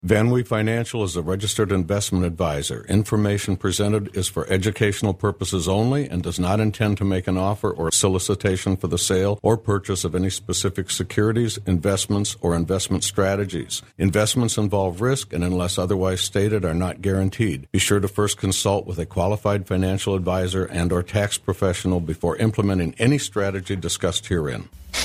VanWee Financial is a registered investment advisor. Information presented is for educational purposes only and does not intend to make an offer or solicitation for the sale or purchase of any specific securities, investments, or investment strategies. Investments involve risk and, unless otherwise stated, are not guaranteed. Be sure to first consult with a qualified financial advisor and or tax professional before implementing any strategy discussed herein.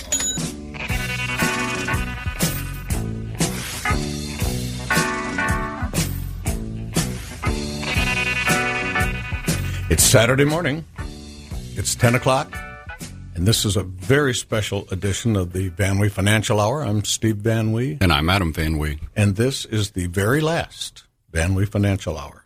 It's Saturday morning. It's 10 o'clock, and this is a very special edition of the VanWee Financial Hour. I'm Steve VanWee. And I'm Adam VanWee. And this is the very last VanWee Financial Hour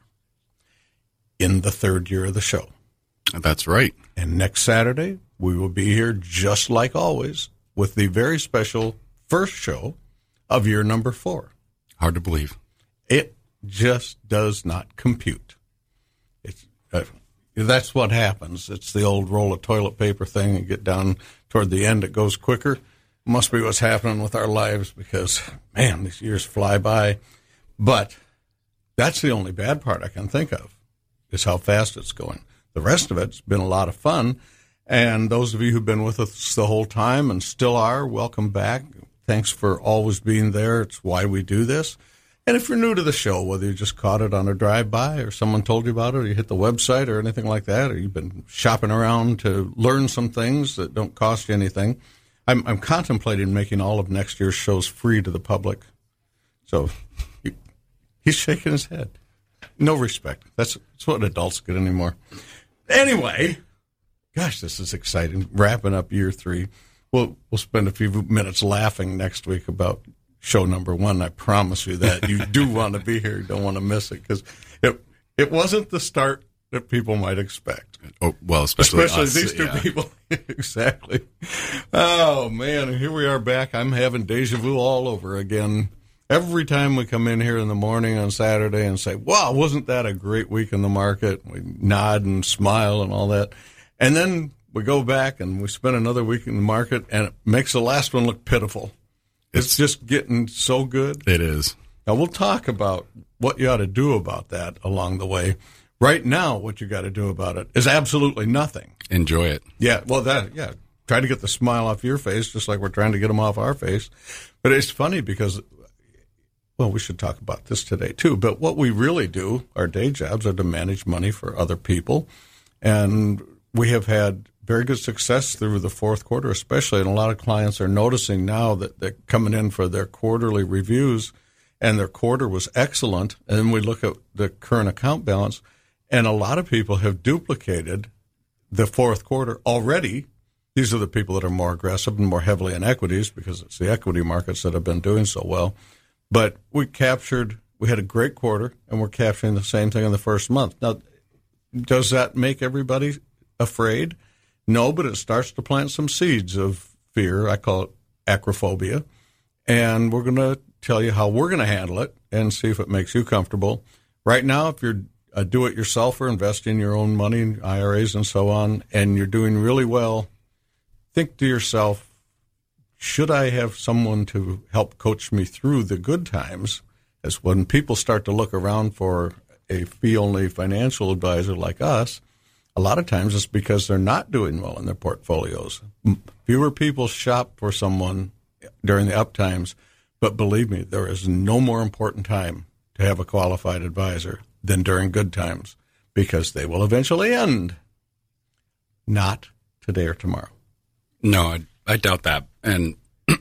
in the third year of the show. That's right. And next Saturday, we will be here just like always with the very special first show of year number 4. Hard to believe. It just does not compute. It's that's what happens. It's the old roll of toilet paper thing. You get down toward the end, it goes quicker. Must be what's happening with our lives because, man, these years fly by. But that's the only bad part I can think of is how fast it's going. The rest of it's been a lot of fun. And those of you who've been with us the whole time and still are, welcome back. Thanks for always being there. It's why we do this. And if you're new to the show, whether you just caught it on a drive-by or someone told you about it or you hit the website or anything like that, or you've been shopping around to learn some things that don't cost you anything, I'm contemplating making all of next year's shows free to the public. So he's shaking his head. No respect. That's what adults get anymore. Anyway, gosh, this is exciting. Wrapping up year 3. We'll spend a few minutes laughing next week about show number 1. I promise you that. You do want to be here. You don't want to miss it because it wasn't the start that people might expect. Oh, well, especially us, these two people. Exactly. Oh, man. And here we are back. I'm having deja vu all over again. Every time we come in here in the morning on Saturday and say, wow, wasn't that a great week in the market? We nod and smile and all that. And then we go back and we spend another week in the market and it makes the last one look pitiful. It's just getting so good. It is. Now, we'll talk about what you ought to do about that along the way. Right now, what you got to do about it is absolutely nothing. Enjoy it. Yeah, well, try to get the smile off your face, just like we're trying to get them off our face. But it's funny because, well, we should talk about this today, too. But what we really do, our day jobs, are to manage money for other people. And we have had very good success through the fourth quarter, especially, and a lot of clients are noticing now that they're coming in for their quarterly reviews, and their quarter was excellent. And then we look at the current account balance, and a lot of people have duplicated the fourth quarter already. These are the people that are more aggressive and more heavily in equities because it's the equity markets that have been doing so well. But we had a great quarter, and we're capturing the same thing in the first month. Now, does that make everybody afraid? No, but it starts to plant some seeds of fear. I call it acrophobia. And we're going to tell you how we're going to handle it and see if it makes you comfortable. Right now, if you're a do-it-yourselfer, investing your own money, IRAs and so on, and you're doing really well, think to yourself, should I have someone to help coach me through the good times? As when people start to look around for a fee-only financial advisor like us, a lot of times it's because they're not doing well in their portfolios. Fewer people shop for someone during the up times, but believe me, there is no more important time to have a qualified advisor than during good times because they will eventually end. Not today or tomorrow. No, I doubt that. And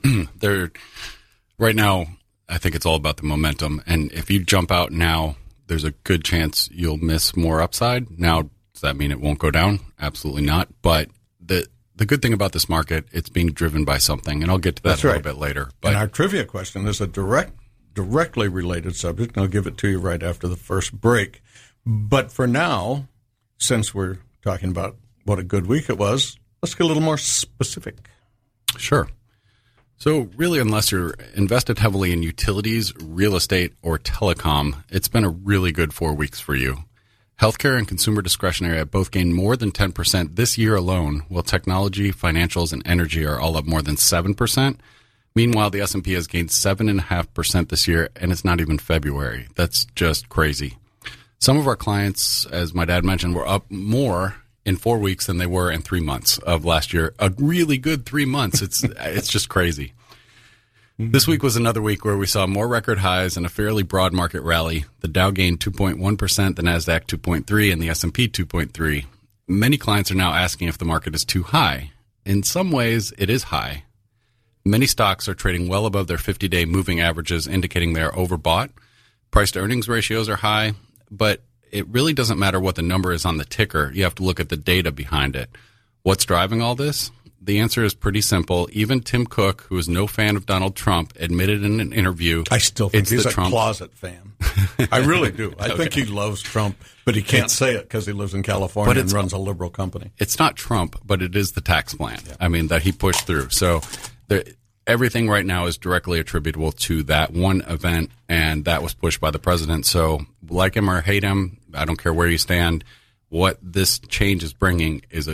right now, I think it's all about the momentum. And if you jump out now, there's a good chance you'll miss more upside. Now, does that mean it won't go down? Absolutely not. But the good thing about this market, it's being driven by something, and I'll get to that a little bit later. But and our trivia question is a directly related subject, and I'll give it to you right after the first break. But for now, since we're talking about what a good week it was, let's get a little more specific. Sure. So really, unless you're invested heavily in utilities, real estate, or telecom, it's been a really good 4 weeks for you. Healthcare and consumer discretionary have both gained more than 10% this year alone, while technology, financials, and energy are all up more than 7%, Meanwhile, the S&P has gained 7.5% this year, and it's not even February. That's just crazy. Some of our clients, as my dad mentioned, were up more in 4 weeks than they were in 3 months of last year. A really good 3 months. It's just crazy. This week was another week where we saw more record highs and a fairly broad market rally. The Dow gained 2.1%, the NASDAQ 2.3%, and the S&P 2.3%. Many clients are now asking if the market is too high. In some ways, it is high. Many stocks are trading well above their 50-day moving averages, indicating they are overbought. Price-to-earnings ratios are high, but it really doesn't matter what the number is on the ticker. You have to look at the data behind it. What's driving all this? The answer is pretty simple. Even Tim Cook, who is no fan of Donald Trump, admitted in an interview. I still think he's a closet fan. I really do. I think he loves Trump, but he can't say it because he lives in California and runs a liberal company. It's not Trump, but it is the tax plan. Yeah. I mean, that he pushed through. So everything right now is directly attributable to that one event, and that was pushed by the president. So like him or hate him, I don't care where you stand. What this change is bringing is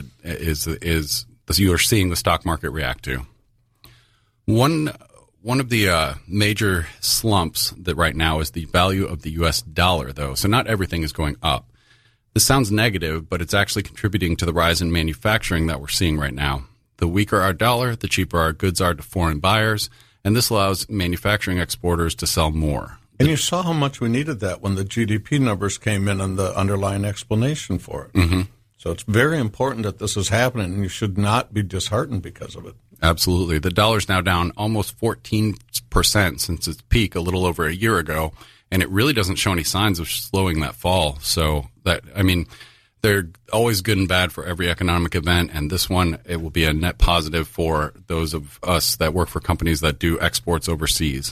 you are seeing the stock market react to. One of the major slumps that right now is the value of the U.S. dollar, though. So not everything is going up. This sounds negative, but it's actually contributing to the rise in manufacturing that we're seeing right now. The weaker our dollar, the cheaper our goods are to foreign buyers, and this allows manufacturing exporters to sell more. And you saw how much we needed that when the GDP numbers came in and the underlying explanation for it. Mm-hmm. So it's very important that this is happening, and you should not be disheartened because of it. Absolutely. The dollar's now down almost 14% since its peak a little over a year ago, and it really doesn't show any signs of slowing that fall. So they're always good and bad for every economic event, and this one, it will be a net positive for those of us that work for companies that do exports overseas.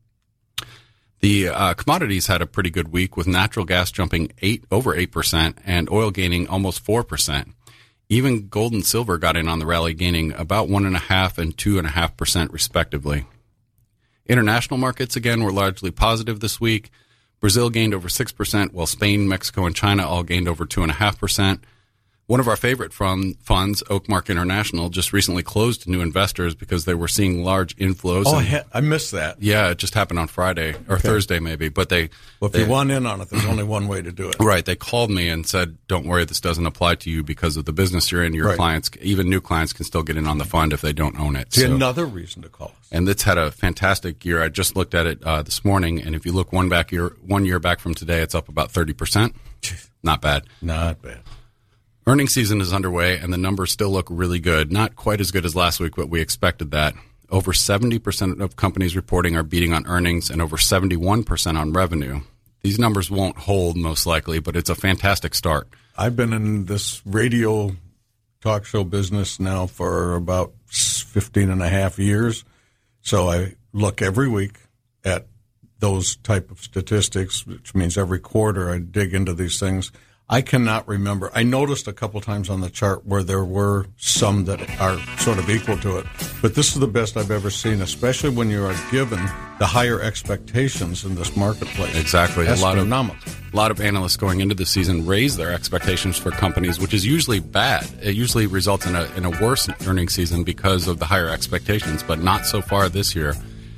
The commodities had a pretty good week, with natural gas jumping over 8% and oil gaining almost 4%. Even gold and silver got in on the rally, gaining about 1.5% and 2.5% respectively. International markets, again, were largely positive this week. Brazil gained over 6%, while Spain, Mexico, and China all gained over 2.5%. One of our favorite funds, Oakmark International, just recently closed to new investors because they were seeing large inflows. Oh, I missed that. Yeah, it just happened on Friday or Thursday maybe. But if you want in on it, there's only one way to do it. Right. They called me and said, don't worry, this doesn't apply to you because of the business you're in. Your clients, even new clients, can still get in on the fund if they don't own it. So another reason to call us. And it's had a fantastic year. I just looked at it this morning, and if you look 1 year back from today, it's up about 30%. Not bad. Not bad. Earnings season is underway, and the numbers still look really good. Not quite as good as last week, but we expected that. Over 70% of companies reporting are beating on earnings and over 71% on revenue. These numbers won't hold, most likely, but it's a fantastic start. I've been in this radio talk show business now for about 15 and a half years, so I look every week at those type of statistics, which means every quarter I dig into these things. I cannot remember. I noticed a couple times on the chart where there were some that are sort of equal to it. But this is the best I've ever seen, especially when you are given the higher expectations in this marketplace. Exactly. Astronomical. A lot of analysts going into the season raise their expectations for companies, which is usually bad. It usually results in a worse earnings season because of the higher expectations, but not so far this year.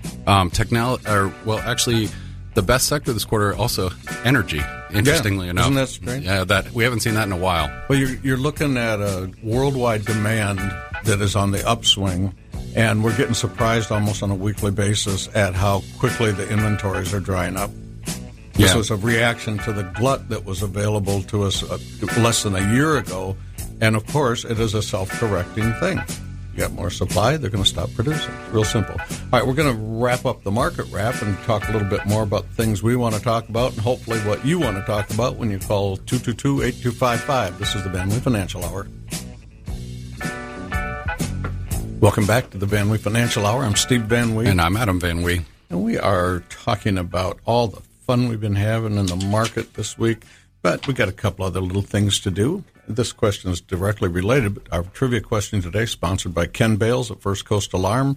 The best sector this quarter also energy. Interestingly enough, isn't that strange? Yeah, that we haven't seen that in a while. Well, you're looking at a worldwide demand that is on the upswing, and we're getting surprised almost on a weekly basis at how quickly the inventories are drying up. This was a reaction to the glut that was available to us less than a year ago, and of course, it is a self-correcting thing. You got more supply, they're going to stop producing. Real simple. All right, we're going to wrap up the market wrap and talk a little bit more about things we want to talk about and hopefully what you want to talk about when you call 222-8255. This is the Van Wee Financial Hour. Welcome back to the Van Wee Financial Hour. I'm Steve Van Wee. And I'm Adam Van Wee. And we are talking about all the fun we've been having in the market this week, but we got a couple other little things to do. This question is directly related, but our trivia question today, sponsored by Ken Bales at First Coast Alarm,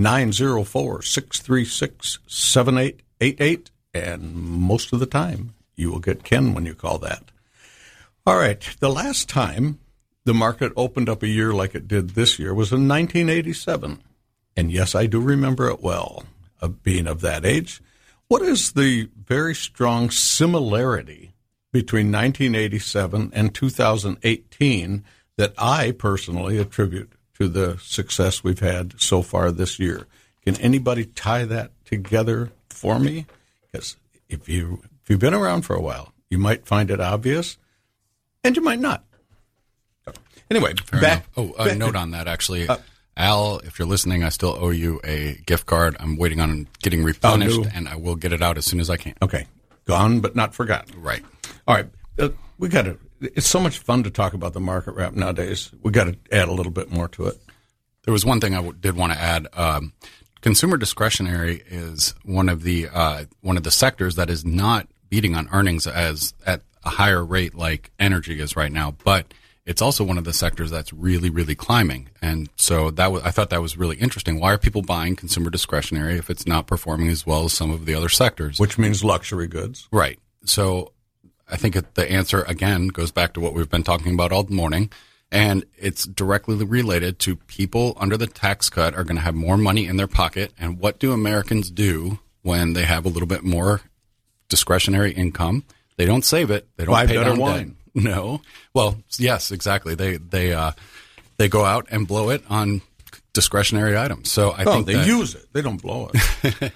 904-636-7888, and most of the time you will get Ken when you call that. All right, the last time the market opened up a year like it did this year was in 1987, and yes, I do remember it well, of being of that age. What is the very strong similarity between 1987 and 2018 that I personally attribute to the success we've had so far this year? Can anybody tie that together for me? Because if you've been around for a while, you might find it obvious, and you might not. Anyway, back. A note on that, actually. Al, if you're listening, I still owe you a gift card. I'm waiting on getting replenished, and I will get it out as soon as I can. Okay. Gone but not forgotten. Right. All right. It's so much fun to talk about the market wrap nowadays. We got to add a little bit more to it. There was one thing I did want to add. Consumer discretionary is one of the sectors that is not beating on earnings as at a higher rate like energy is right now, but it's also one of the sectors that's really, really climbing. And so I thought that was really interesting. Why are people buying consumer discretionary if it's not performing as well as some of the other sectors? Which means luxury goods. Right. So I think the answer, again, goes back to what we've been talking about all morning. And it's directly related to people under the tax cut are going to have more money in their pocket. And what do Americans do when they have a little bit more discretionary income? They don't save it. They don't buy pay better down wine. debt. No. Well, yes, exactly. They go out and blow it on discretionary items. So I think they use it. They don't blow it.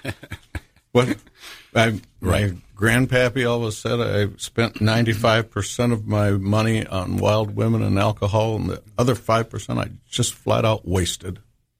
My grandpappy always said I spent 95% of my money on wild women and alcohol, and the other 5% I just flat out wasted.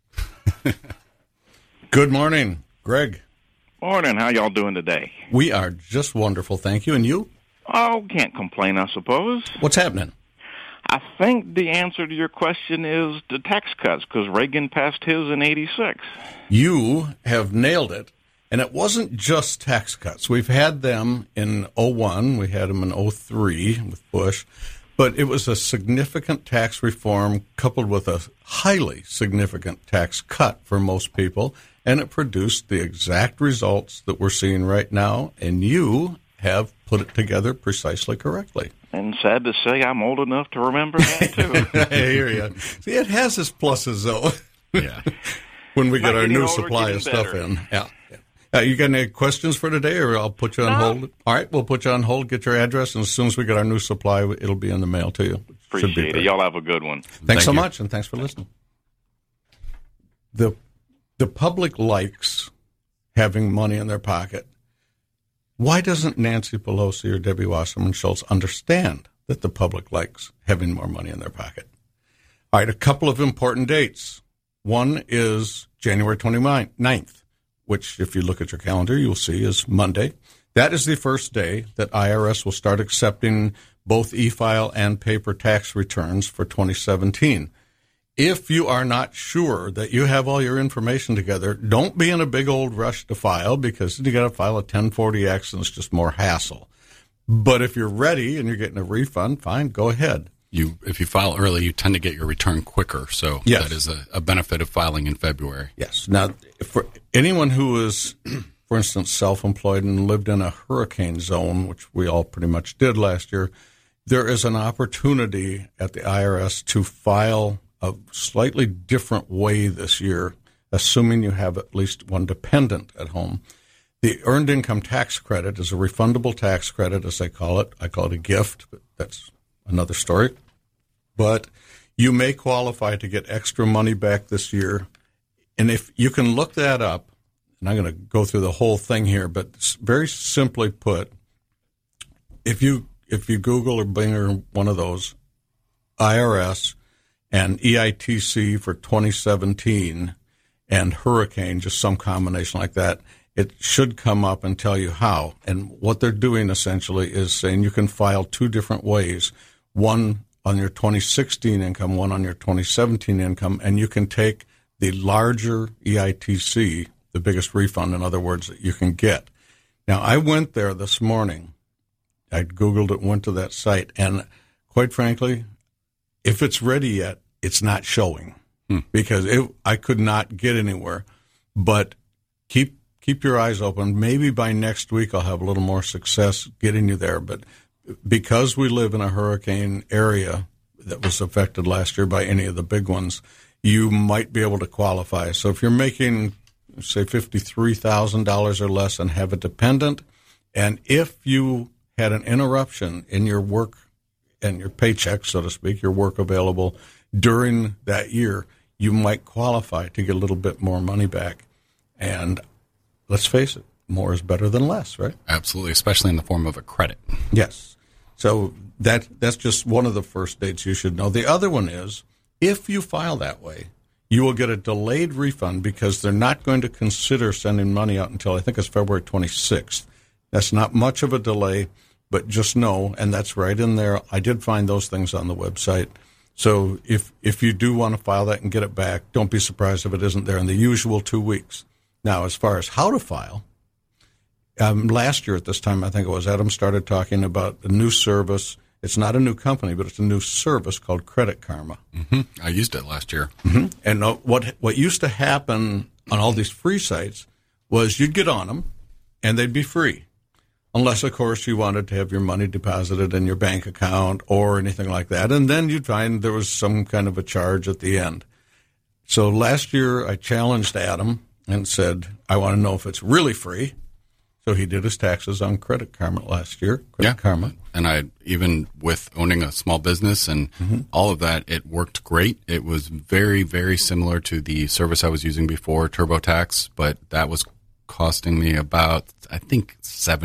Good morning, Greg. Morning. How y'all doing today? We are just wonderful, thank you. And you? Oh, can't complain, I suppose. What's happening? I think the answer to your question is the tax cuts, because Reagan passed his in '86. You have nailed it. And it wasn't just tax cuts. We've had them in 01. We had them in 03 with Bush. But it was a significant tax reform coupled with a highly significant tax cut for most people. And it produced the exact results that we're seeing right now. And you have put it together precisely correctly. And sad to say, I'm old enough to remember that, too. I hear you. See, it has its pluses, though. Yeah. When we get our new older, supply of stuff better. in. Yeah. You got any questions for today, or I'll put you on hold? All right, we'll put you on hold, get your address, and as soon as we get our new supply, it'll be in the mail to you. Appreciate it. Y'all have a good one. Thanks so much, and thanks for listening. The public likes having money in their pocket. Why doesn't Nancy Pelosi or Debbie Wasserman Schultz understand that the public likes having more money in their pocket? All right, a couple of important dates. One is January 29th. Which, if you look at your calendar, you'll see is Monday. That is the first day that IRS will start accepting both e-file and paper tax returns for 2017. If you are not sure that you have all your information together, don't be in a big old rush to file, because you got to file a 1040X and it's just more hassle. But if you're ready and you're getting a refund, fine, go ahead. If you file early, you tend to get your return quicker. So yes. That is a benefit of filing in February. Yes. Now, for anyone who is, for instance, self-employed and lived in a hurricane zone, which we all pretty much did last year, there is an opportunity at the IRS to file a slightly different way this year, assuming you have at least one dependent at home. The Earned Income Tax Credit is a refundable tax credit, as they call it. I call it a gift, but that's another story. But you may qualify to get extra money back this year. And if you can look that up, and I'm going to go through the whole thing here, but very simply put, if you Google or Bing or one of those, IRS and EITC for 2017 and hurricane, just some combination like that, it should come up and tell you how. And what they're doing essentially is saying you can file two different ways, one on your 2016 income, one on your 2017 income, and you can take the larger EITC, the biggest refund, in other words, that you can get. Now, I went there this morning. I Googled it, went to that site, and quite frankly, if it's ready yet, it's not showing because I could not get anywhere. But keep your eyes open. Maybe by next week I'll have a little more success getting you there. But because we live in a hurricane area that was affected last year by any of the big ones, you might be able to qualify. So if you're making, say, $53,000 or less and have a dependent, and if you had an interruption in your work and your paycheck, so to speak, your work available during that year, you might qualify to get a little bit more money back. And let's face it, more is better than less, right? Absolutely, especially in the form of a credit. Yes. So that's just one of the first dates you should know. The other one is, if you file that way, you will get a delayed refund because they're not going to consider sending money out until I think it's February 26th. That's not much of a delay, but just know, and that's right in there. I did find those things on the website. So if you do want to file that and get it back, don't be surprised if it isn't there in the usual 2 weeks. Now, as far as how to file, last year at this time, I think it was, Adam started talking about a new service. It's not a new company, but it's a new service called Credit Karma. Mm-hmm. I used it last year. Mm-hmm. And what used to happen on all these free sites was you'd get on them, and they'd be free. Unless, of course, you wanted to have your money deposited in your bank account or anything like that. And then you'd find there was some kind of a charge at the end. So last year, I challenged Adam and said, I want to know if it's really free. So he did his taxes on Credit Karma last year. Credit Karma. And I, even with owning a small business and all of that, it worked great. It was very, very similar to the service I was using before, TurboTax, but that was costing me about, I think,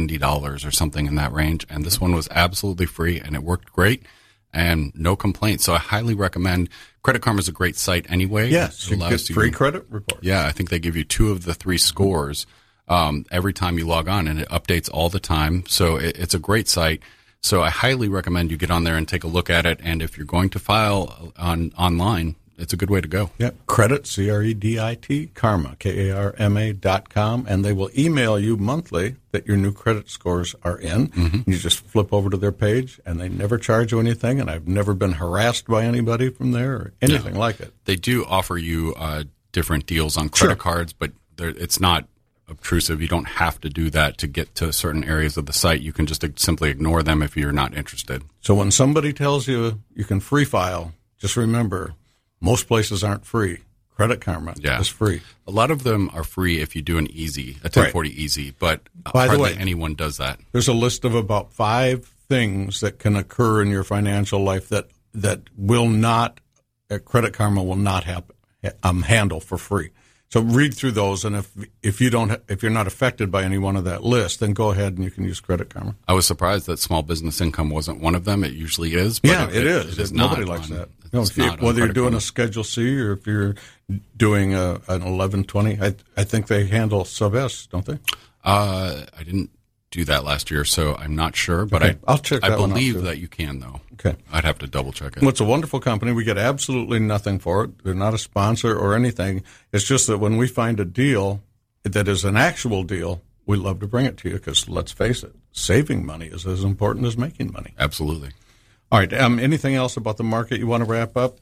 $70 or something in that range. And this one was absolutely free, and it worked great, and no complaints. So I highly recommend. Credit Karma is a great site anyway. Yes, you get free credit reports. Yeah, I think they give you 2 of the 3 scores every time you log on, and it updates all the time. So it's a great site. So I highly recommend you get on there and take a look at it. And if you're going to file online, it's a good way to go. Yep. Credit, CREDIT, Karma, KARMA.com, and they will email you monthly that your new credit scores are in. Mm-hmm. You just flip over to their page, and they never charge you anything, and I've never been harassed by anybody from there or anything like it. They do offer you different deals on credit cards, but it's not obtrusive. You don't have to do that to get to certain areas of the site. You can just simply ignore them if you're not interested. So when somebody tells you you can free file, just remember, most places aren't free. Credit Karma is free. A lot of them are free if you do a 1040 easy, but hardly anyone does that. There's a list of about 5 things that can occur in your financial life that will not, Credit Karma will not handle for free. So read through those, and if you're not affected by any one of that list, then go ahead and you can use Credit Karma. I was surprised that small business income wasn't one of them. It usually is. But it is. Nobody likes that. No, whether you're doing a Schedule C or if you're doing an 1120, I think they handle Sub S, don't they? I didn't do that last year, so I'm not sure. But I'll check that one out. I believe that you can, though. Okay. I'd have to double check it. Well, it's a wonderful company. We get absolutely nothing for it. They're not a sponsor or anything. It's just that when we find a deal that is an actual deal, we love to bring it to you because, let's face it, saving money is as important as making money. Absolutely. All right. Anything else about the market you want to wrap up?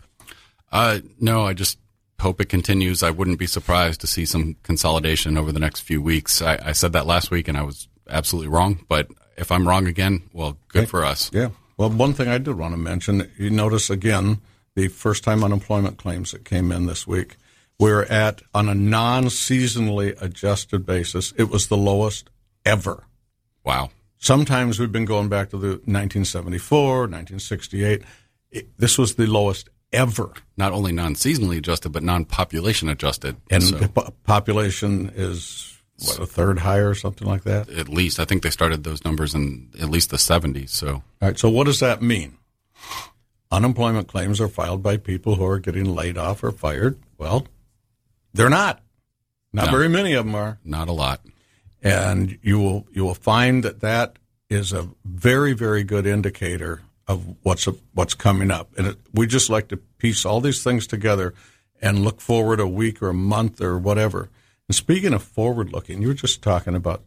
No, I just hope it continues. I wouldn't be surprised to see some consolidation over the next few weeks. I said that last week, and I was absolutely wrong. But if I'm wrong again, well, good for us. Yeah. Well, one thing I did want to mention, you notice again the first-time unemployment claims that came in this week. We're at, on a non-seasonally adjusted basis, it was the lowest ever. Wow. Sometimes we've been going back to the 1974, 1968. This was the lowest ever. Not only non-seasonally adjusted, but non-population adjusted. And the population is, a third higher or something like that? At least. I think they started those numbers in at least the 70s. So. All right, so what does that mean? Unemployment claims are filed by people who are getting laid off or fired. Well, they're not. Not very many of them are. Not a lot. And you will find that is a very, very good indicator of what's coming up. And we just like to piece all these things together and look forward a week or a month or whatever. And speaking of forward looking, you were just talking about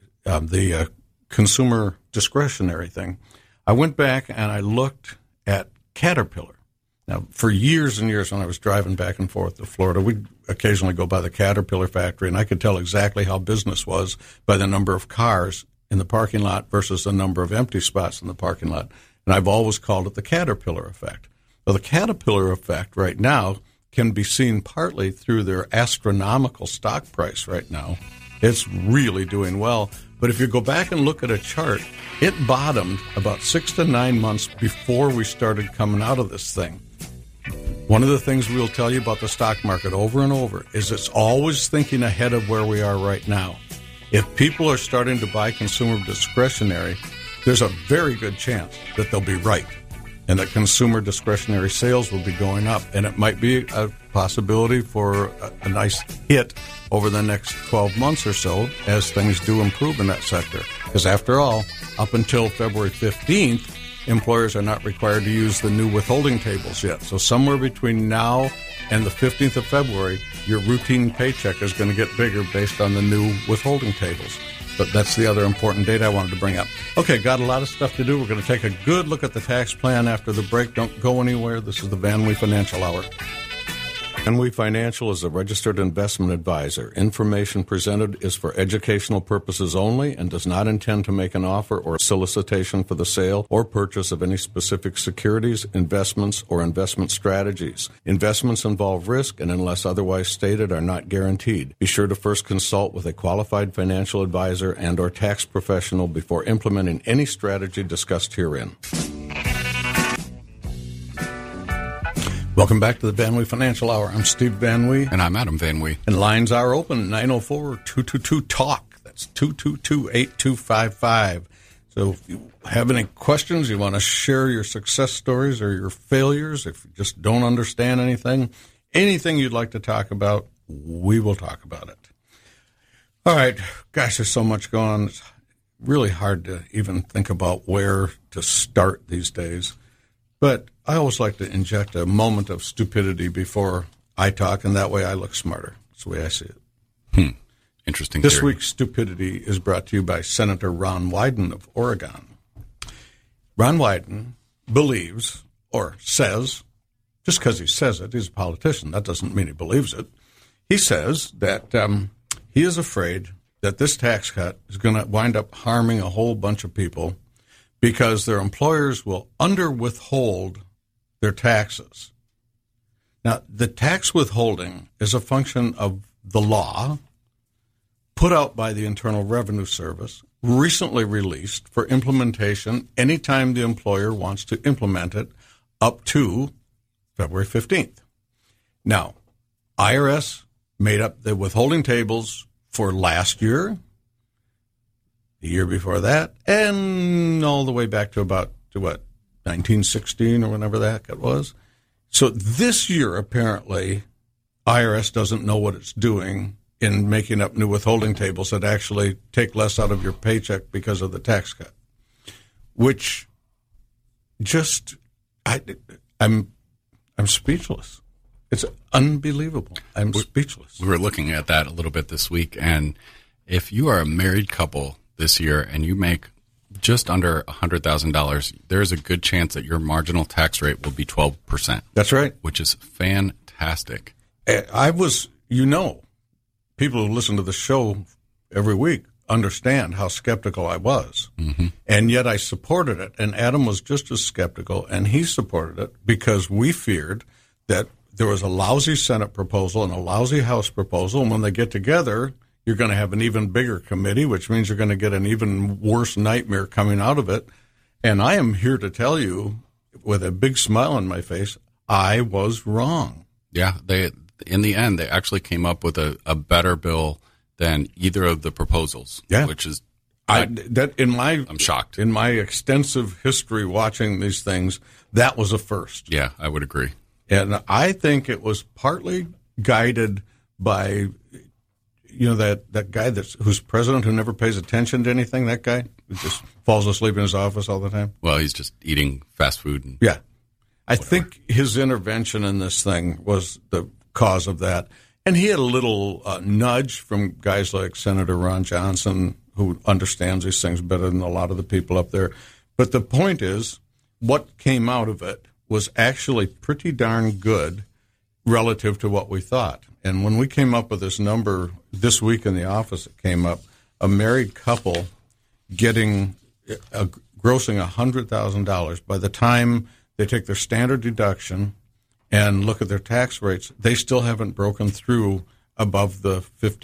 the consumer discretionary thing. I went back and I looked at Caterpillar. Now, for years and years when I was driving back and forth to Florida, we'd occasionally go by the Caterpillar factory, and I could tell exactly how business was by the number of cars in the parking lot versus the number of empty spots in the parking lot. And I've always called it the Caterpillar effect. Well, the Caterpillar effect right now can be seen partly through their astronomical stock price right now. It's really doing well. But if you go back and look at a chart, it bottomed about 6 to 9 months before we started coming out of this thing. One of the things we'll tell you about the stock market over and over is it's always thinking ahead of where we are right now. If people are starting to buy consumer discretionary, there's a very good chance that they'll be right and that consumer discretionary sales will be going up. And it might be a possibility for a nice hit over the next 12 months or so as things do improve in that sector. Because after all, up until February 15th, employers are not required to use the new withholding tables yet. So somewhere between now and the 15th of February, your routine paycheck is going to get bigger based on the new withholding tables. But that's the other important date I wanted to bring up. Okay, got a lot of stuff to do. We're going to take a good look at the tax plan after the break. Don't go anywhere. This is the Van Wee Financial Hour. Van Wee Financial is a registered investment advisor. Information presented is for educational purposes only and does not intend to make an offer or solicitation for the sale or purchase of any specific securities, investments, or investment strategies. Investments involve risk and, unless otherwise stated, are not guaranteed. Be sure to first consult with a qualified financial advisor and or tax professional before implementing any strategy discussed herein. Welcome back to the Van Wee Financial Hour. I'm Steve Van Wee. And I'm Adam Van Wee. And lines are open, 904-222-TALK. That's 222-8255. So if you have any questions, you want to share your success stories or your failures, if you just don't understand anything you'd like to talk about, we will talk about it. All right. Gosh, there's so much going on. It's really hard to even think about where to start these days. But I always like to inject a moment of stupidity before I talk, and that way I look smarter. That's the way I see it. Interesting. This theory. week's stupidity is brought to you by Senator Ron Wyden of Oregon. Ron Wyden believes, or says, just because he says it, he's a politician, that doesn't mean he believes it. He says that he is afraid that this tax cut is going to wind up harming a whole bunch of people because their employers will under-withhold their taxes. Now, the tax withholding is a function of the law put out by the Internal Revenue Service, recently released for implementation anytime the employer wants to implement it up to February 15th. Now, IRS made up the withholding tables for last year, the year before that, and all the way back to 1916 or whenever that was. So this year, apparently, IRS doesn't know what it's doing in making up new withholding tables that actually take less out of your paycheck because of the tax cut, which just, I'm speechless. It's unbelievable. I'm speechless. We were looking at that a little bit this week, and if you are a married couple this year and you make just under $100,000, there's a good chance that your marginal tax rate will be 12%. That's right. Which is fantastic. People who listen to the show every week understand how skeptical I was. Mm-hmm. And yet I supported it. And Adam was just as skeptical, and he supported it because we feared that there was a lousy Senate proposal and a lousy House proposal. And when they get together, you're going to have an even bigger committee, which means you're going to get an even worse nightmare coming out of it. And I am here to tell you, with a big smile on my face, I was wrong. Yeah, in the end, they actually came up with a better bill than either of the proposals. Yeah, which is I'm shocked. In my extensive history watching these things, that was a first. Yeah, I would agree. And I think it was partly guided by, that guy who's president who never pays attention to anything. That guy who just falls asleep in his office all the time. Well, he's just eating fast food. Yeah, I think his intervention in this thing was the cause of that. And he had a little nudge from guys like Senator Ron Johnson, who understands these things better than a lot of the people up there. But the point is, what came out of it was actually pretty darn good relative to what we thought. And when we came up with this number this week in the office, it came up, a married couple grossing $100,000 by the time they take their standard deduction and look at their tax rates, they still haven't broken through above the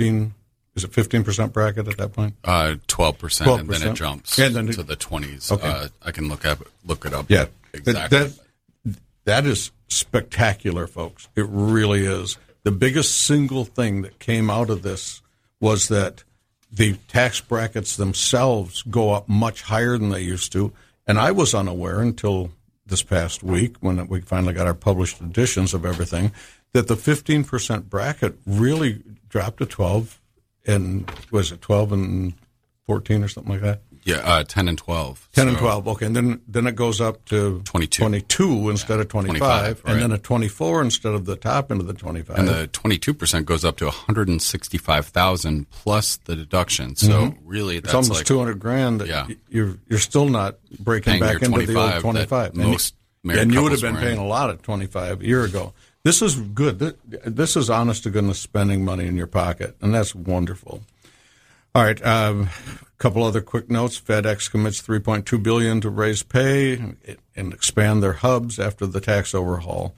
15% bracket at that point? 12%, and then it jumps to the 20s. Okay. I can look it up. Yeah, exactly. That is spectacular, folks. It really is. The biggest single thing that came out of this was that the tax brackets themselves go up much higher than they used to. And I was unaware until this past week when we finally got our published editions of everything that the 15% bracket really dropped to 12 and was it 12 and 14 or something like that? Yeah, 10 and 12. 10 and 12, okay. And then it goes up to 22 instead of 25 right. And then a 24 instead of the top end of the 25. And the 22% goes up to $165,000 plus the deduction. So really, that's it's almost $200,000. Yeah. You're still not breaking back into the old 25. Most married and you would have couples been paying a lot at 25 a year ago. This is good. This is honest to goodness spending money in your pocket, and that's wonderful. All right, a couple other quick notes. FedEx commits $3.2 billion to raise pay and expand their hubs after the tax overhaul.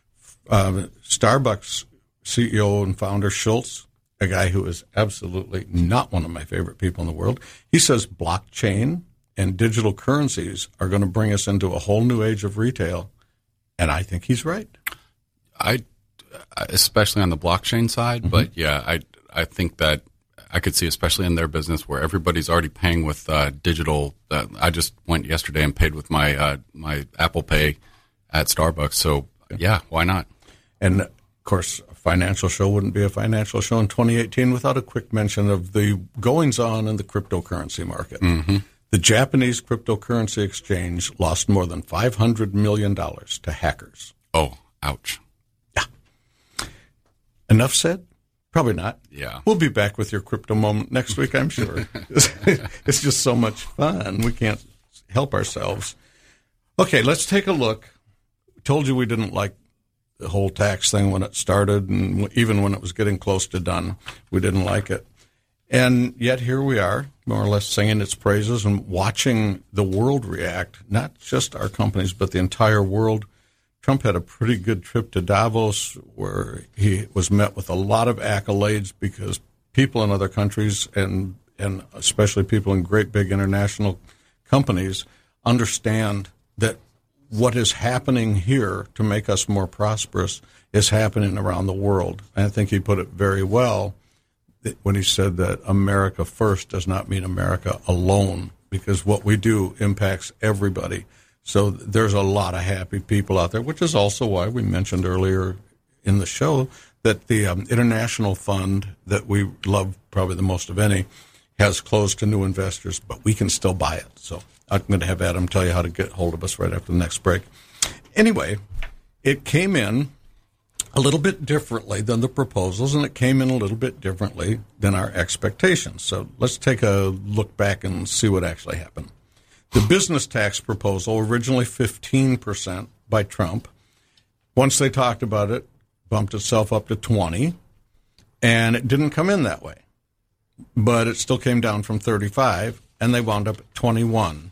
Starbucks CEO and founder Schultz, a guy who is absolutely not one of my favorite people in the world, he says blockchain and digital currencies are going to bring us into a whole new age of retail, and I think he's right. I especially on the blockchain side, but yeah, I think that I could see, especially in their business where everybody's already paying with digital. I just went yesterday and paid with my my Apple Pay at Starbucks. So yeah, why not? And of course, a financial show wouldn't be a financial show in 2018 without a quick mention of the goings on in the cryptocurrency market. Mm-hmm. The Japanese cryptocurrency exchange lost more than $500 million to hackers. Oh, ouch. Yeah. Enough said? Probably not. Yeah. We'll be back with your crypto moment next week, I'm sure. It's just so much fun. We can't help ourselves. Okay, let's take a look. Told you we didn't like the whole tax thing when it started, and even when it was getting close to done, we didn't like it. And yet here we are, more or less singing its praises and watching the world react, not just our companies, but the entire world. Trump had a pretty good trip to Davos where he was met with a lot of accolades because people in other countries and especially people in great big international companies understand that what is happening here to make us more prosperous is happening around the world. And I think he put it very well when he said that America first does not mean America alone, because what we do impacts everybody. So there's a lot of happy people out there, which is also why we mentioned earlier in the show that the international fund that we love probably the most of any has closed to new investors, but we can still buy it. So I'm going to have Adam tell you how to get hold of us right after the next break. Anyway, it came in a little bit differently than the proposals, and it came in a little bit differently than our expectations. So let's take a look back and see what actually happened. The business tax proposal, originally 15% by Trump, once they talked about it, bumped itself up to 20%, and it didn't come in that way. But it still came down from 35%, and they wound up at 21%.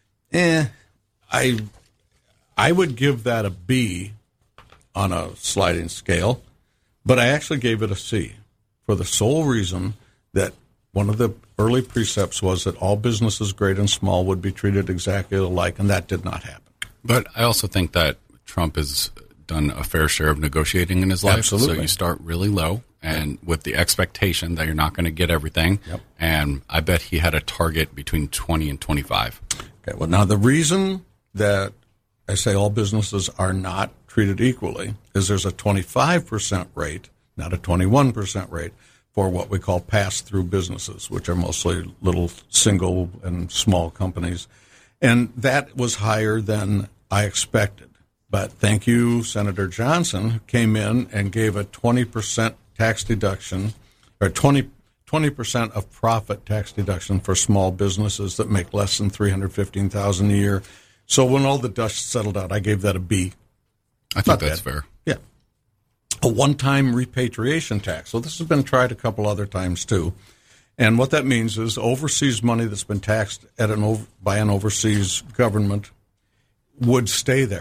I would give that a B on a sliding scale, but I actually gave it a C for the sole reason that one of the early precepts was that all businesses, great and small, would be treated exactly alike, and that did not happen. But I also think that Trump has done a fair share of negotiating in his life. Absolutely. So you start really low, and with the expectation that you're not going to get everything. Yep. And I bet he had a target between 20 and 25. Okay. Well, now the reason that I say all businesses are not treated equally is there's a 25% rate, not a 21% rate, for what we call pass-through businesses, which are mostly little single and small companies. And that was higher than I expected. But thank you, Senator Johnson, who came in and gave a 20% tax deduction, or 20% of profit tax deduction for small businesses that make less than $315,000 a year. So when all the dust settled out, I gave that a B. I think that's fair. Yeah. A one-time repatriation tax. So this has been tried a couple other times too. And what that means is overseas money that's been taxed by an overseas government would stay there.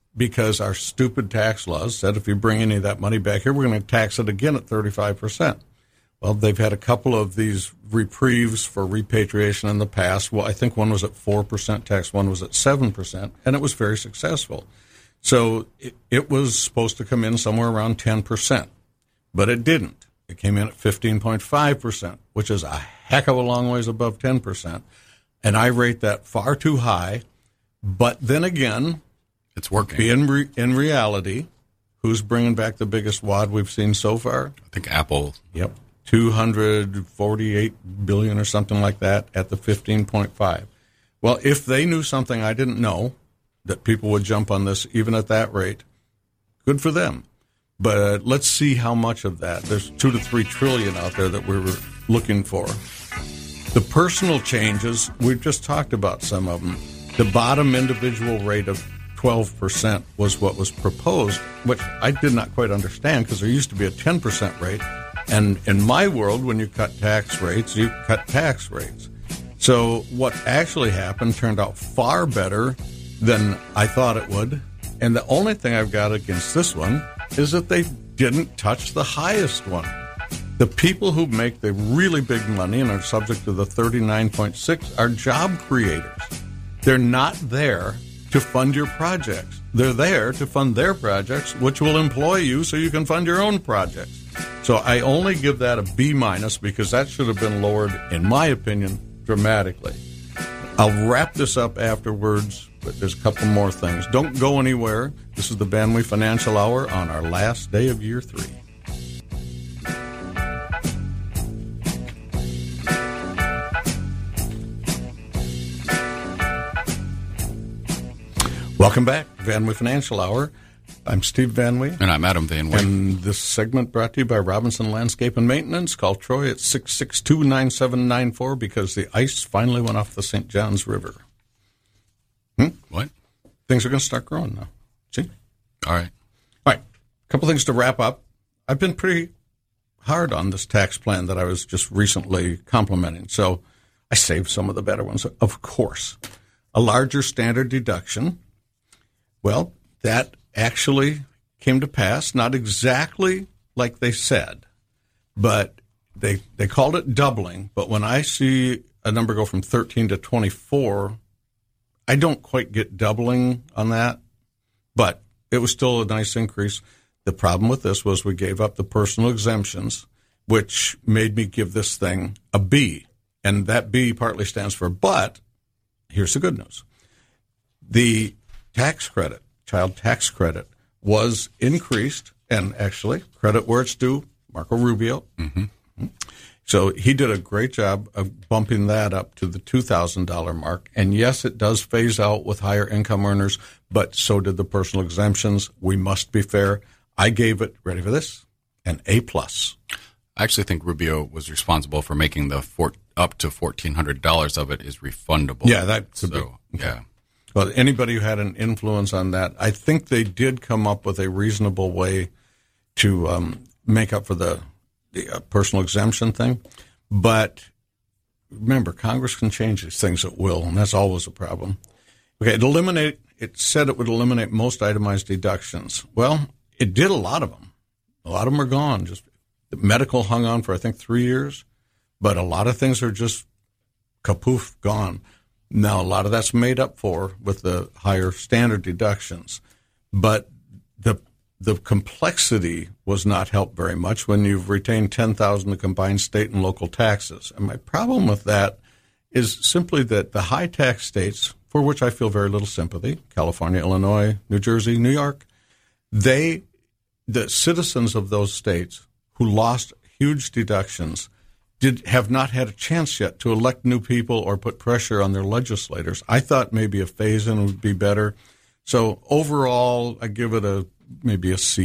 because our stupid tax laws said if you bring any of that money back here, we're going to tax it again at 35%. Well, they've had a couple of these reprieves for repatriation in the past. Well, I think one was at 4% tax, one was at 7%, and it was very successful. So it was supposed to come in somewhere around 10%, but it didn't. It came in at 15.5%, which is a heck of a long ways above 10%. And I rate that far too high. But then again, it's working. In reality, who's bringing back the biggest wad we've seen so far? I think Apple. Yep. 248 billion or something like that at the 15.5. Well, if they knew something I didn't know, that people would jump on this even at that rate, good for them. But let's see how much of that. There's 2 to 3 trillion out there that we were looking for. The personal changes, we've just talked about some of them. The bottom individual rate of 12% was what was proposed, which I did not quite understand because there used to be a 10% rate. And in my world, when you cut tax rates, you cut tax rates. So what actually happened turned out far better than I thought it would. And the only thing I've got against this one is that they didn't touch the highest one. The people who make the really big money and are subject to the 39.6 are job creators. They're not there to fund your projects. They're there to fund their projects, which will employ you so you can fund your own projects. So I only give that a B- because that should have been lowered, in my opinion, dramatically. I'll wrap this up afterwards, but there's a couple more things. Don't go anywhere. This is the Van Wee Financial Hour on our last day of year 3. Welcome back, Van Wee Financial Hour. I'm Steve Van Wee. And I'm Adam Van Wee. And this segment brought to you by Robinson Landscape and Maintenance. Call Troy at 662-9794 because the ice finally went off the St. Johns River. What? Things are going to start growing now. See? All right. All right. A couple things to wrap up. I've been pretty hard on this tax plan that I was just recently complimenting. So I saved some of the better ones, of course. A larger standard deduction. Well, that actually came to pass, not exactly like they said, but they called it doubling. But when I see a number go from 13 to 24, I don't quite get doubling on that, but it was still a nice increase. The problem with this was we gave up the personal exemptions, which made me give this thing a B. And that B partly stands for but. Here's the good news. The tax credit, child tax credit, was increased, and actually, credit where it's due, Marco Rubio. Mm-hmm. So he did a great job of bumping that up to the $2,000 mark. And yes, it does phase out with higher income earners, but so did the personal exemptions. We must be fair. I gave it, ready for this, an A+. I actually think Rubio was responsible for making the up to $1,400 of it is refundable. Yeah, that could be. Okay. Yeah. Well, anybody who had an influence on that, I think they did come up with a reasonable way to make up for the personal exemption thing. But remember, Congress can change these things at will, and that's always a problem. Okay, it said it would eliminate most itemized deductions. Well, it did a lot of them. A lot of them are gone. Just the medical hung on for, I think, 3 years. But a lot of things are just kapoof, gone. Now, a lot of that's made up for with the higher standard deductions. But the complexity was not helped very much when you've retained $10,000 of combined state and local taxes. And my problem with that is simply that the high tax states, for which I feel very little sympathy, California, Illinois, New Jersey, New York, the citizens of those states who lost huge deductions have not had a chance yet to elect new people or put pressure on their legislators. I thought maybe a phase-in would be better. So overall, I give it maybe a C+,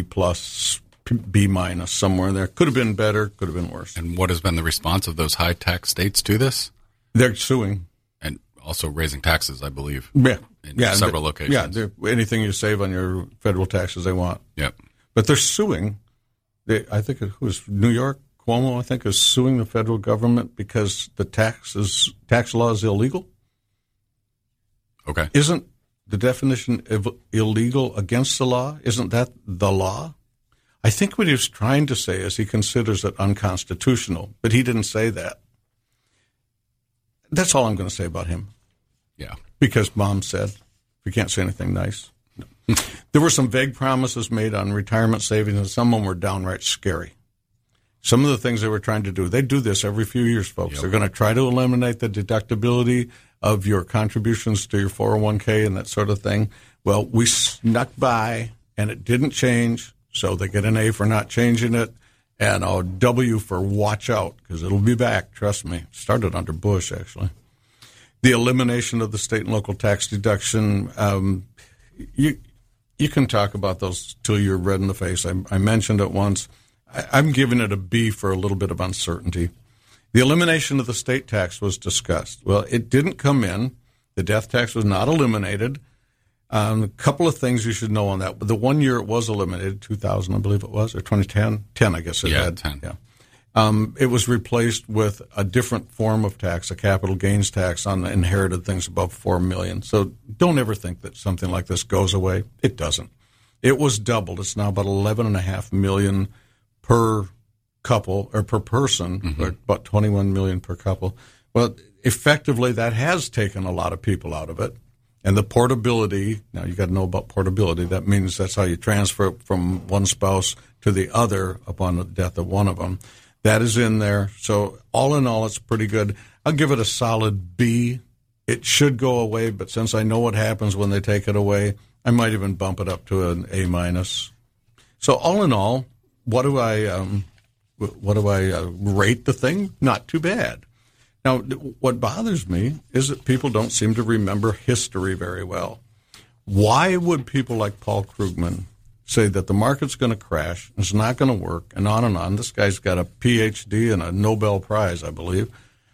B-, somewhere in there. Could have been better, could have been worse. And what has been the response of those high-tax states to this? They're suing. And also raising taxes, I believe. Yeah. In several locations. Yeah, anything you save on your federal taxes, they want. Yep. But they're suing. I think it was New York. Cuomo, I think, is suing the federal government because the tax law is illegal. Okay. Isn't the definition of illegal against the law? Isn't that the law? I think what he was trying to say is he considers it unconstitutional, but he didn't say that. That's all I'm going to say about him. Yeah. Because Mom said, we can't say anything nice. No. There were some vague promises made on retirement savings, and some of them were downright scary. Some of the things they were trying to do, they do this every few years, folks. Yep. They're going to try to eliminate the deductibility of your contributions to your 401k and that sort of thing. Well, we snuck by, and it didn't change, so they get an A for not changing it, and a W for watch out, because it'll be back, trust me. It started under Bush, actually. The elimination of the state and local tax deduction, you can talk about those till you're red in the face. I mentioned it once. I'm giving it a B for a little bit of uncertainty. The elimination of the state tax was discussed. Well, it didn't come in. The death tax was not eliminated. A couple of things you should know on that. The 1 year it was eliminated, 2000, I believe it was, or 2010? 10, I guess it had. 10. Yeah. It was replaced with a different form of tax, a capital gains tax on the inherited things above $4 million. So don't ever think that something like this goes away. It doesn't. It was doubled. It's now about $11.5 million per couple or per person, or about $21 million per couple. Well, effectively, that has taken a lot of people out of it. And the portability, now you got to know about portability. That means that's how you transfer it from one spouse to the other upon the death of one of them. That is in there. So all in all, it's pretty good. I'll give it a solid B. It should go away, but since I know what happens when they take it away, I might even bump it up to an A minus. So all in all, what do I rate the thing? Not too bad. Now, what bothers me is that people don't seem to remember history very well. Why would people like Paul Krugman say that the market's going to crash, it's not going to work, and on and on? This guy's got a PhD and a Nobel Prize, I believe.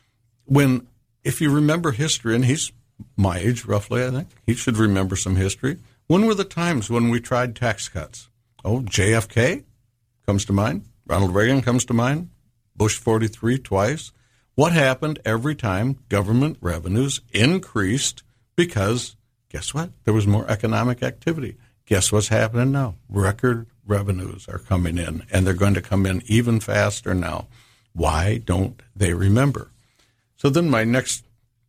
When, if you remember history, and he's my age roughly, I think, he should remember some history. When were the times when we tried tax cuts? Oh, JFK comes to mind. Ronald Reagan comes to mind. Bush 43 twice. What happened every time government revenues increased? Because, guess what? There was more economic activity. Guess what's happening now? Record revenues are coming in, and they're going to come in even faster now. Why don't they remember? So then my next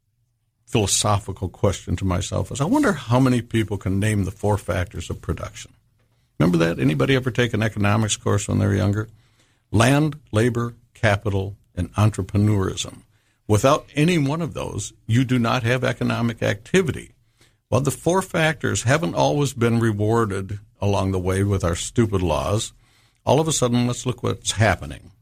philosophical question to myself is, I wonder how many people can name the 4 factors of production. Remember that? Anybody ever take an economics course when they were younger? Land, labor, capital, and entrepreneurism. Without any one of those, you do not have economic activity. Well, the 4 factors haven't always been rewarded along the way with our stupid laws. All of a sudden, let's look what's happening.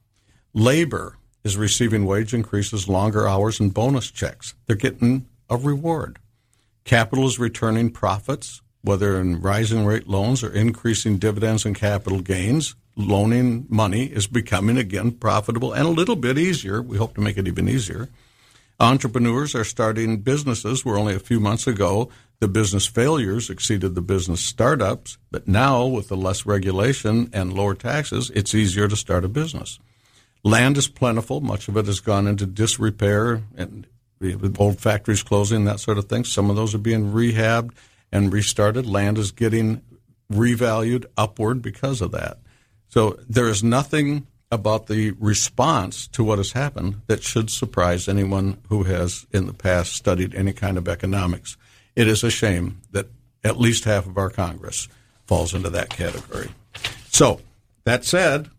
Labor is receiving wage increases, longer hours, and bonus checks. They're getting a reward. Capital is returning profits, whether in rising rate loans or increasing dividends and capital gains. Loaning money is becoming, again, profitable and a little bit easier. We hope to make it even easier. Entrepreneurs are starting businesses where only a few months ago the business failures exceeded the business startups, but now with the less regulation and lower taxes, it's easier to start a business. Land is plentiful. Much of it has gone into disrepair and old factories closing, that sort of thing. Some of those are being rehabbed and restarted. Land is getting revalued upward because of that. So there is nothing about the response to what has happened that should surprise anyone who has in the past studied any kind of economics. It is a shame that at least half of our Congress falls into that category. So that said,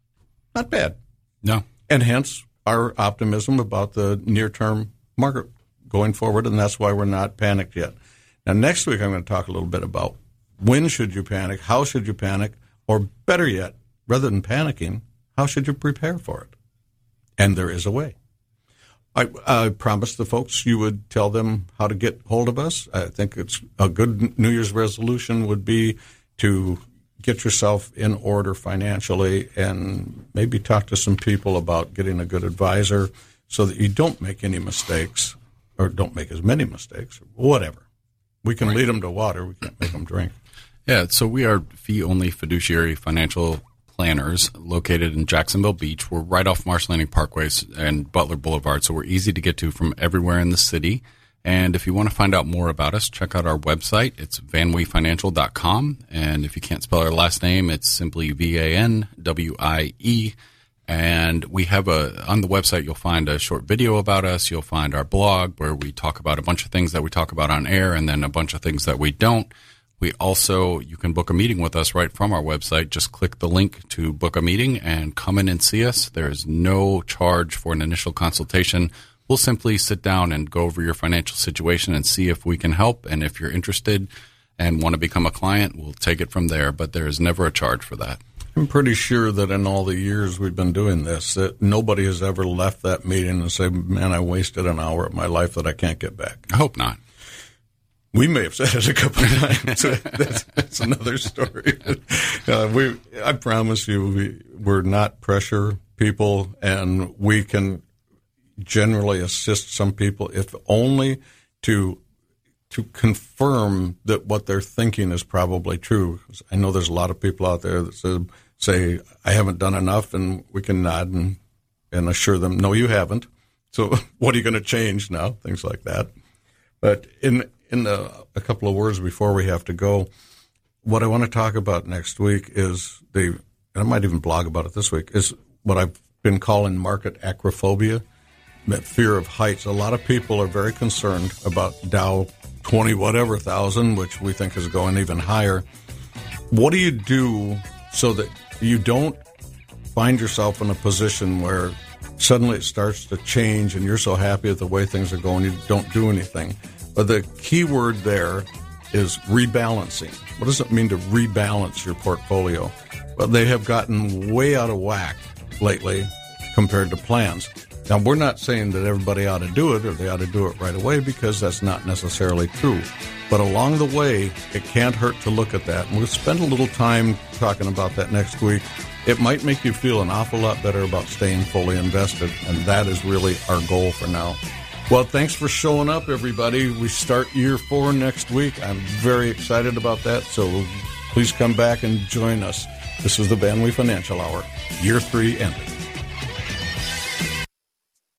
not bad. No. And hence our optimism about the near-term market going forward, and that's why we're not panicked yet. Now, next week I'm going to talk a little bit about when should you panic, how should you panic, or better yet, rather than panicking, how should you prepare for it? And there is a way. I promised the folks you would tell them how to get hold of us. I think it's a good New Year's resolution would be to get yourself in order financially and maybe talk to some people about getting a good advisor so that you don't make any mistakes or don't make as many mistakes, or whatever. We can lead them to water. We can't make them drink. Yeah, so we are fee-only fiduciary financial planners located in Jacksonville Beach. We're right off Marsh Landing Parkways and Butler Boulevard, so we're easy to get to from everywhere in the city. And if you want to find out more about us, check out our website. It's vanwiefinancial.com. And if you can't spell our last name, it's simply VANWIE. And we have on the website, you'll find a short video about us. You'll find our blog where we talk about a bunch of things that we talk about on air and then a bunch of things that we don't. You can book a meeting with us right from our website. Just click the link to book a meeting and come in and see us. There's no charge for an initial consultation. We'll simply sit down and go over your financial situation and see if we can help. And if you're interested and want to become a client, we'll take it from there. But there is never a charge for that. I'm pretty sure that in all the years we've been doing this, that nobody has ever left that meeting and said, man, I wasted an hour of my life that I can't get back. I hope not. We may have said it a couple of times. That's another story. I promise you, we're not pressure people, and we can generally assist some people, if only to confirm that what they're thinking is probably true. I know there's a lot of people out there that say I haven't done enough, and we can nod and assure them, no, you haven't. So what are you going to change now? Things like that. But in a couple of words before we have to go, what I want to talk about next week is and I might even blog about it this week, is what I've been calling market acrophobia, that fear of heights. A lot of people are very concerned about Dow 20 whatever thousand, which we think is going even higher. What do you do so that you don't find yourself in a position where suddenly it starts to change and you're so happy with the way things are going, you don't do anything? But the key word there is rebalancing. What does it mean to rebalance your portfolio? Well, they have gotten way out of whack lately compared to plans. Now, we're not saying that everybody ought to do it or they ought to do it right away, because that's not necessarily true. But along the way, it can't hurt to look at that. And we'll spend a little time talking about that next week. It might make you feel an awful lot better about staying fully invested, and that is really our goal for now. Well, thanks for showing up, everybody. We start year 4 next week. I'm very excited about that, so please come back and join us. This is the Van Wee Financial Hour. Year 3 ended.